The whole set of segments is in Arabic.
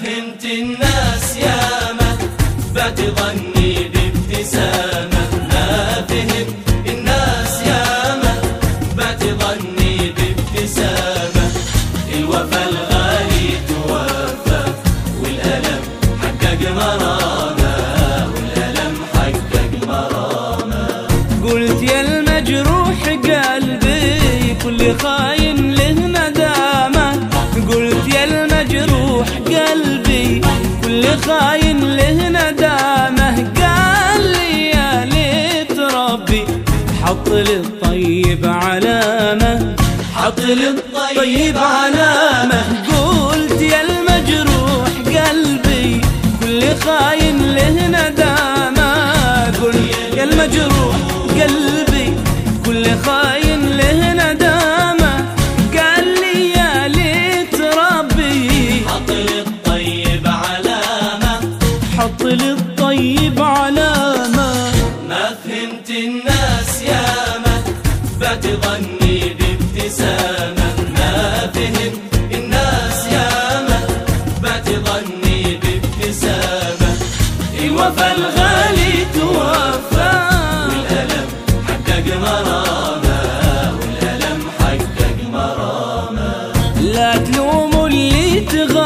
فهمت الناس ياما بتغني بابتسامة، ما فهمت الناس ياما بتغني بابتسامة. الوفا الغالي توفى والألم حقق مرامة، والألم حقق مرامة. قلت يا المجروح قلبي كل خاين له ندامة، قلت يا المجروح قلبي كل خاين له ندامة. قال لي يا ليت ربي حط للطيب علامة، حط للطيب علامة. قلت يا المجروح قلبي كل خاين له ندامة، قلت يا المجروح قلبي كل خاين له ندامة. قال لي يا ليت ربي حط للطيب علامة، حط للطيب علامة. ما فهمت الناس ياما بتغني بابتسامة، ما فهمت الناس ياما بتغني بابتسامة. الوفا الغالي توفى والألم حقق مرامة، والألم حقق مرامة. لا تلوموا اللي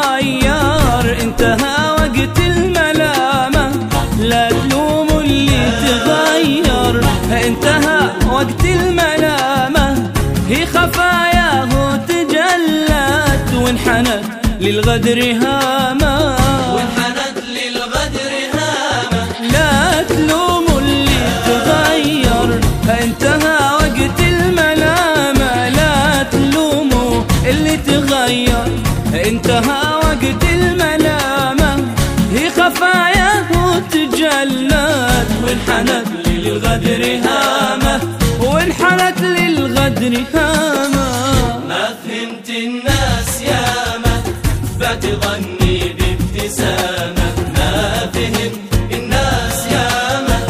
تغير انتهى وقت الملامة، لا تلوموا اللي تغير انتهى وقت الملامة. هي خفاياه تجلت وانحنت للغدر هامة، وانحنت للغدر هامة. لا تلوموا اللي تغير انتهى وقت الملامة، لا تلوموا اللي تغير انتهى وقت الملامة. هي خفاياه تجلت وانحنت للغدر هامة، وانحنت للغدر هامة. ما فهمت الناس ياما بتغني بابتسامة، ما فهمت الناس ياما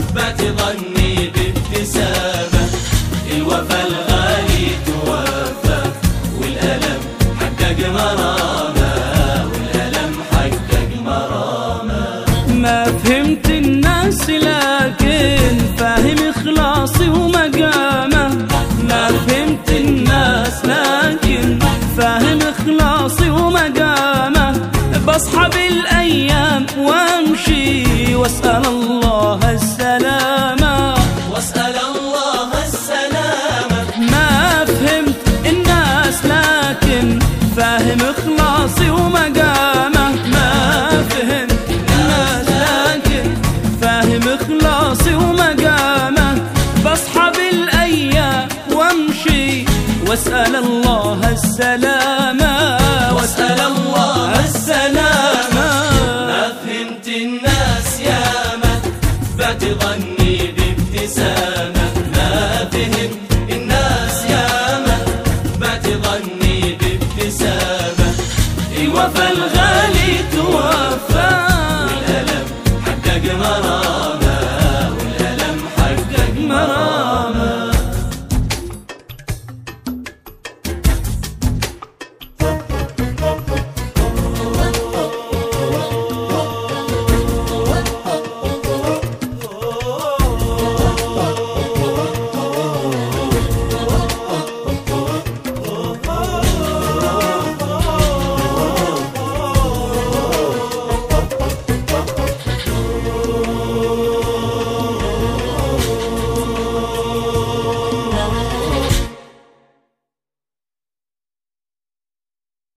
بتغني بابتسامة. الوفا الغالي توفى والألم حقق مرامة، والألم حقق مرامة. ما فهمت الناس لكن فاهم إخلاصي ومقامة، ما فهمت الناس لكن فاهم إخلاصي ومقامة. بصحى بالأيام وامشي واسأل الله السلامة، واسأل الله السلامة. ما فهمت الناس لكن فاهم إخلاصي ومقامة، ما فهمت الناس لكن فاهم إخلاصي ومقامة. بصحى بالأيام وامشي واسأل الله السلامة، واسأل الله السلامة. ما فهمت الناس ياما بتغني بابتسامة، ما فهمت الناس ياما بتغني بابتسامة. الوفا الغالي توفى